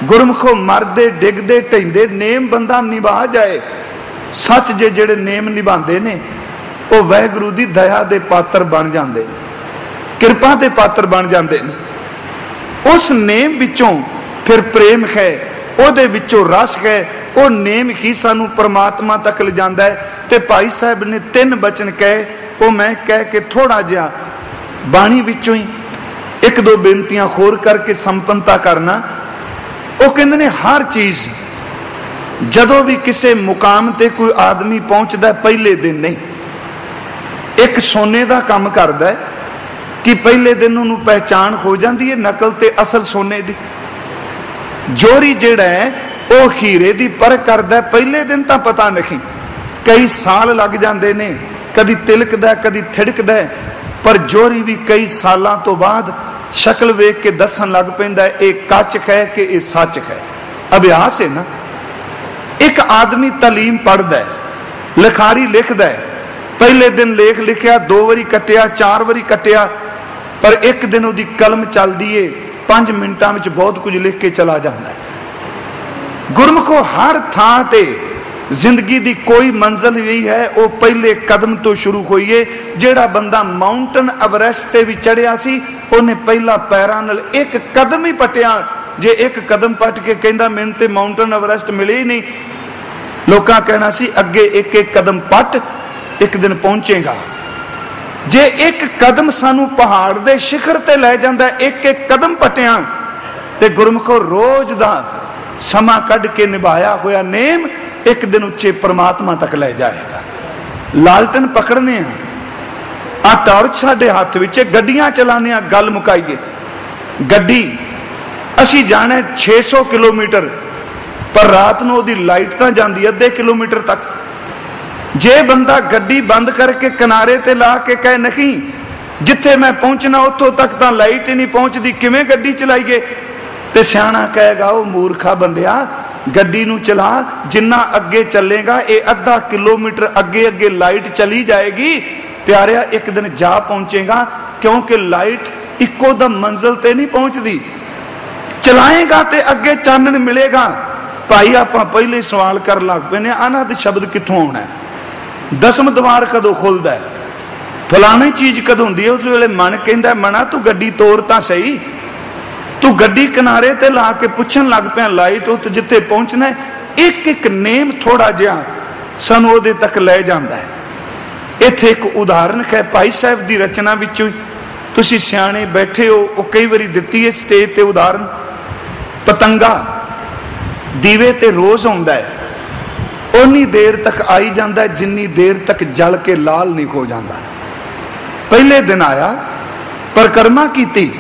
गुरमुखो मरदे डिगदे ढहिंदे नेम बंदा निभा जाए। सच जे जेड़े नेम निभांदे ने वो वाहिगुरू दी दया दे पात्र बन जांदे, किरपा दे पात्र बन जांदे ने। उस नेम विचों फिर प्रेम है, ओदे विचों रस है, वो नेम ही सानू परमात्मा तक ले जांदा है। ते भाई साहब ने 3 बचन कहे, वो मैं कह के थोड़ा जिहा बाणी विचों ही 1-2 बेनतियां होर करके संपन्नता करना। वो कहंदे ने हर चीज जदों भी किसी मुकाम ते कोई आदमी पहुंचता पहले दिन नहीं, एक सोने का काम करता है कि पहले दिन उन्होंने पहचान हो जाती है नकल ते असल सोने की। जोरी जिहड़ा है वो हीरे की परख करता है, पहले दिन तो पता नहीं, कई साल लग जाते ने, कदी तिलकदा कदी थिड़कदा, पर जोरी भी कई सालों तो बाद शक्ल वेख के दसन लग पैंदा है ये कच है कि ये सच है। अभ्यास है ना। एक आदमी तालीम पढ़दा है, लिखारी लिखदा है, पहले दिन लेख लिखिया 2 वारी कटिया 4 वारी कटिया, पर एक दिन उसकी कलम चलती है 5 मिनटां में बहुत कुछ लिख के चला जाता है। गुरमुखो हर थां ते जिंदगी दी कोई मंजिल यही है वो पहले कदम तो शुरू हुई है। जेड़ा बंदा माउंटेन एवरेस्ट ते भी चढ़िया सी उन्हें पहला पैरां नाल एक कदम ही पटिया। जे एक कदम पट के कहंदा मैनूं ते माउंटेन एवरेस्ट मिले ही नहीं, लोकां कहना सी अगे एक एक कदम पट एक दिन पहुंचेगा। जे एक कदम सानू पहाड़ दे शिखर ते लै जांदा एक एक कदम पटिया, ते गुरमुखो रोज दा समा कढ के निभाया होया नेम एक दिन उच्चे परमात्मा तक ले जाएगा। लालटन पकड़ने आ टॉर्च साडे हाथ विच, गड्डियां चलाने, गल मुकाईए। गड्डी असी जाना 600 किलोमीटर, पर रात नूं ओदी लाइट तां जांदी अद्धे किलोमीटर तक। जे बंदा गड्डी बंद करके किनारे ते ला के कहे नहीं जिथे मैं पहुंचना उत्थों तक तां लाइट ही नहीं पहुंचती, किवें गड्डी चलाईए? ते सियाणा कहेगा ओ मूर्खा बंदिया, गड्डी नूं चला, जिन्ना अगे चलेगा ये अद्धा किलोमीटर अगे अगे लाइट चली जाएगी प्यारिया, एक दिन जा पहुंचेगा, क्योंकि लाइट इको दम मंजिल ते नहीं पहुंचती। चलाएगा ते अगे चानन मिलेगा। भाई आपां पहले सवाल कर लग पैने अनाद शब्द कित्थों आउणा है, 10वां द्वार कदों खुलदा है, फलानी चीज कदों हुंदी है। उस वेले मन कहंदा मना तू गड्डी तोड़ तां सही, तू गड्डी किनारे ते ला के पुछन लग पिया लाइट उत जिथे पहुंचना है। एक एक नेम थोड़ा जिहा सानू उहदे तक ले जांदा है। इत्थे एक उदाहरण है भाई साहब की रचना विचों, तुसीं सियाणे बैठे हो, वो कई बारी दित्ती है स्टेज ते उदाहरण। पतंगा दीवे ते रोज आउंदा है, उन्नी देर तक आई जांदा है जिन्नी देर तक जल के लाल नहीं हो जाता। पहले दिन आया परिक्रमा कीती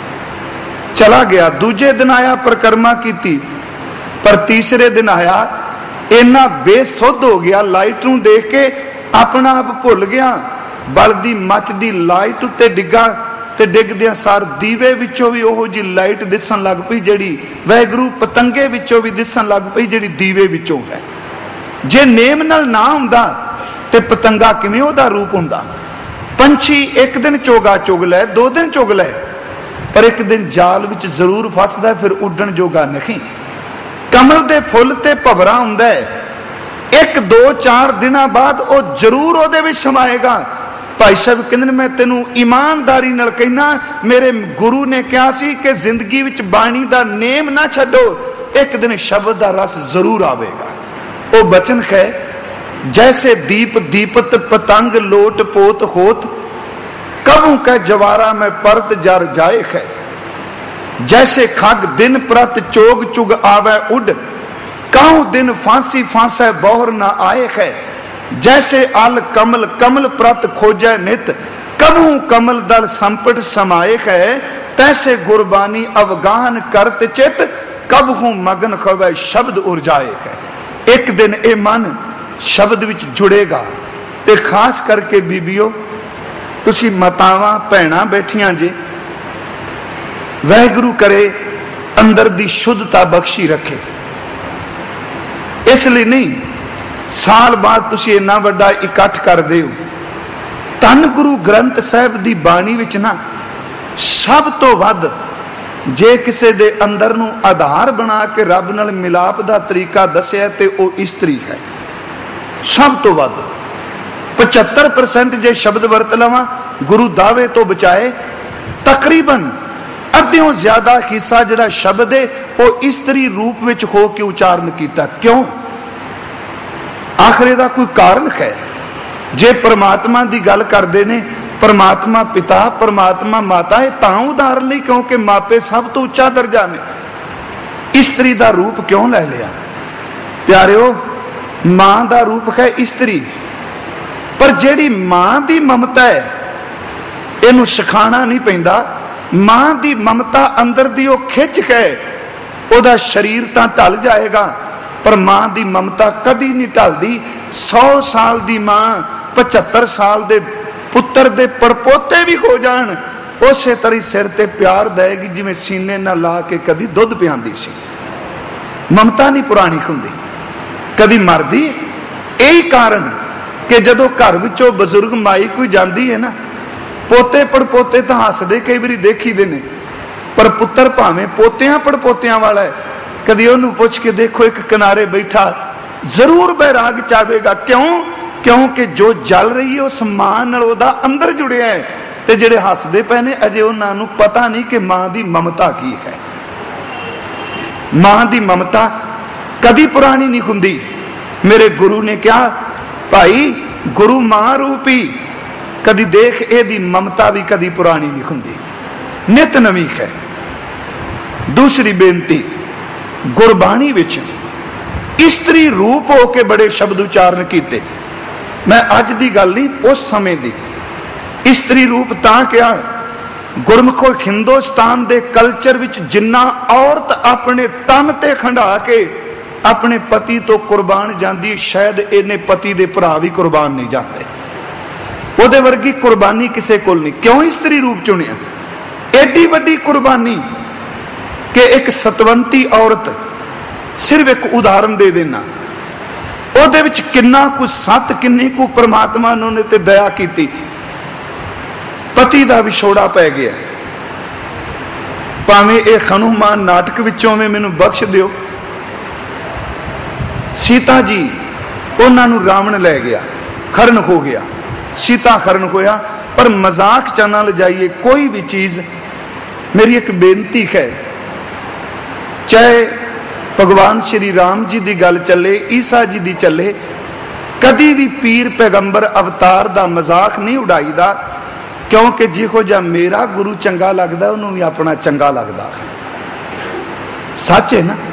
चला गया, दूजे दिन आया परिक्रमा कीती, पर तीसरे दिन आया इन्ना बेसुध हो गया लाइट नूं देख के अपना आप भुल गया। बलदी मचदी लाइट उत्ते डिगा ते डिगदियां सार दीवे विचों भी ओहो जी लाइट दिसन लग पई जिहड़ी वाहिगुरू पतंगे विचों भी दिसन लग पई जिहड़ी दीवे विचों है। जे नेम नाल ना हुंदा ते पतंगा किवें ओहदा रूप हुंदा। पंछी एक दिन चोगा चुग लै, 2 दिन चुग लै, पर एक दिन जाल विच जरूर फसदा, फिर उड्डण जोगा नहीं। कमल दे फुल ते भवरा हुंदा है, 1 2 4 दिनां बाद वो जरूर ओहदे विच समाएगा। भाई साहब कहंदे मैं तेनू ईमानदारी नाल कहना, मेरे गुरु ने कहा सी कि जिंदगी विच बाणी दा नेम ना छड्डो, एक दिन शब्द दा रस जरूर आवेगा। वो बचन है जैसे दीप दीपत पतंग लोट पोत होत, कबू कह जवारा में परत जर जाए है। जैसे खग दिन प्रत चोग चुग आवे उड, काहू दिन फांसी फांसे बोहर न आए है। जैसे अल कमल कमल प्रत खोजे नित, कबू कमल दल संपट समाए है। तैसे गुरबानी अवगाहन करत चित, कबहू मगन खवे शब्द उर्जाए है। एक दिन ये मन शब्द विच जुड़ेगा। ते खास करके बीबियो तुसी मातावां भैणां बैठियां जे, वाहिगुरू करे अंदर दी शुद्धता बख्शी रखे। इसलिए नहीं साल बाद तुसी इन्ना वड्डा इकट्ठ करदे हो। धन गुरु ग्रंथ साहिब दी बाणी विच ना सब तो वध जे किसी दे अंदर नूं आधार बना के रब नाल मिलाप दा तरीका दसिया ते वो इस्तरी है। सब तो वध 75% जे शब्द वरत लवां गुरु दावे तो बचाए, तकरीबन अद्धियों ज्यादा हिस्सा जिहड़ा शब्द है वो इस्तरी रूप विच हो के उचारण किया। क्यों? आखिर इहदा कोई कारण है। जे परमात्मा की गल करते ने, परमात्मा पिता परमात्मा माता, है तां उदाहरण नहीं क्योंकि मापे सब तो उच्चा दर्जा ने। इस्तरी का रूप क्यों ले लिया? प्यारिओ, मां का रूप है इस्तरी, पर जिहड़ी मां की ममता है इनू सिखाना नहीं पैंदा। मां की ममता अंदर दी वो खिंच के उहदा शरीर तो ढल जाएगा, पर मां की ममता कदी नहीं ढलदी। 100 साल की मां 75 साल के पुत्र दे परपोते भी हो जान उस तरह सिर ते प्यार देगी जिवें सीने ना ला के कदी दुध पियांदी सी। ममता नहीं पुरानी हुंदी, कदी मरदी। यही कारण कि जदों घर विचों बजुर्ग माई कोई जाती है ना, पोते पड़पोते तो हसदे कई बारी देखी दे ने, पर पुत्र भावें पोतियां पड़पोतियां वाला है, कदी उन्होंने पुछ के देखो एक किनारे बैठा जरूर बैराग चावेगा। क्यों? क्योंकि जो जल रही है उस मां नाल ओहदा अंदर जुड़िया है, ते जिहड़े हसदे पे ने अजे उन्होंने पता नहीं कि मां की ममता की है। मां की ममता कदी पुरानी नहीं हुंदी। मेरे गुरु ने कहा, भाई गुरु मां रूपी, कदी देख एदी ममता भी कदी पुरानी नहीं हुंदी, नित नवी है। दूसरी बेनती, गुरबाणी विच इस्तरी रूप होके बड़े शब्द उच्चारण किए। मैं अज की गल नहीं, उस समय की इस्तरी रूप तां क्या, गुरमुखो हिंदुस्तान के कल्चर विच जिन्ना औरत अपने तन ते खंडा के अपने पति तो कुर्बान जाती, शायद इन्हें पति दे भरा भी कुर्बान नहीं जाते। उहदे वर्गी कुर्बानी किसे कोल नहीं। क्यों इस्तरी रूप चुनिया? एडी वड्डी कुर्बानी कि एक सतवंती औरत, सिर्फ एक उदाहरण दे देना, उहदे विच किन्ना कुछ सत, किन्नी को परमात्मा ने ते दया की। पति का विछोड़ा पै गया, भावें यह हनुमान नाटक विचों में मैनू बख्श दिओ। सीता जी उन्होंने रावण लै गया, खरन हो गया, सीता खरन होया, पर मजाक च ना जाइए कोई भी चीज। मेरी एक बेनती है, चाहे भगवान श्री राम जी की गल चले, ईसा जी की चले, कदी भी पीर पैगंबर अवतार का मजाक नहीं उड़ाईदा, क्योंकि जिहो जा मेरा गुरु चंगा लगता उन्होंने भी अपना चंगा लगता। सच है ना?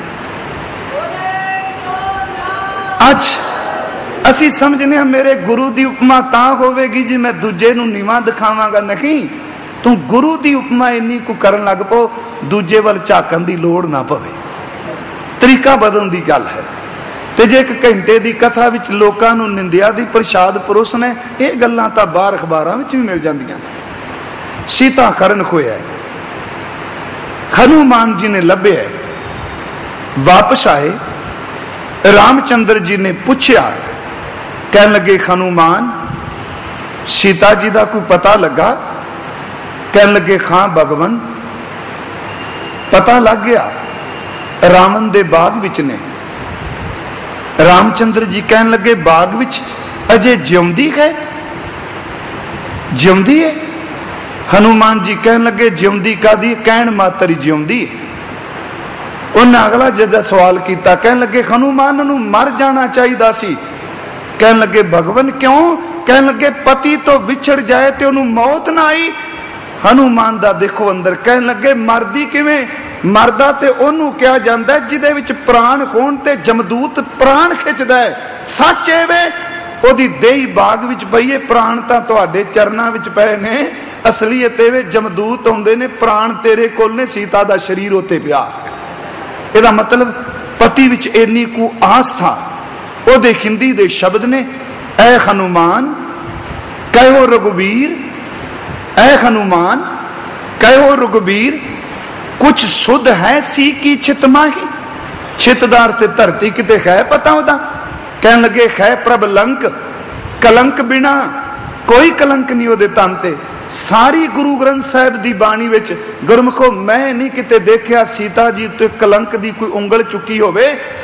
अज असी समझने मेरे गुरु की उपमा तां होवेगी जी मैं दूजे नूं नीवां दिखावांगा। नहीं, तू गुरु की उपमा इन्नी को करन लग पो, दूजे वल झाकन की लोड़ ना पवे। तरीका बदलण की गल है। ते जे एक घंटे की कथा विच लोकां नूं निंदिया दी प्रसाद परोसना, ये गल्लां तां बाहर अखबारां विच भी मिल जांदियां। सीता खरन होया, हनुमान जी ने लभ्या, वापस आए, रामचंद्र जी ने पूछया, कह लगे हनुमान सीता जी का कोई पता लगा? कह लगे खां भगवन, पता लग गया, रावण दे बाग विच ने। रामचंद्र जी कह लगे बाग विच अजे जिउंदी है? जिउंदी है? हनुमान जी कह लगे जिउंदी कादी? कहण मात्र ही जिउंदी। उन्हें अगला जदा सवाल किया, कह लगे हनुमान नूं मर जाना चाहिए सी। कह लगे भगवन क्यों? कह लगे पति तो विछड़ जाए तो उन्होंने मौत ना आई। हनुमान दा देखो अंदर, कह लगे मरदी किवें? मरदा ते ओनू क्या जांदा जिदे विच प्राण होण ते जमदूत प्राण खिंचदा है। सच है वे ओदी देही बाग विच पई है, प्राण तां तुहाडे चरनां विच पए ने। असलीयत वे जमदूत आउंदे ने, प्राण तेरे कोल ने, सीता दा शरीर उत्ते पिया। इहदा मतलब पति विच इन्नी को आस्था। ओदे हिंदी दे शब्द ने, ऐ हनुमान कहो रघुवीर, ऐ हनुमान कहो रघुवीर, कुछ सुध है सी की छित माही। छितदार ते धरती किते है पता होता? कह लगे है प्रभ लंक, कलंक बिना कोई कलंक नहीं ओदे तन ते। ਸਾਰੀ ਗੁਰੂ ਗ੍ਰੰਥ ਸਾਹਿਬ ਦੀ ਬਾਣੀ ਵਿੱਚ ਗੁਰਮੁਖੋ ਮੈਂ ਨਹੀਂ ਕਿਤੇ ਦੇਖਿਆ ਸੀਤਾ ਜੀ ਤੇ ਕਲੰਕ ਦੀ ਕੋਈ ਉਂਗਲ ਚੁੱਕੀ ਹੋਵੇ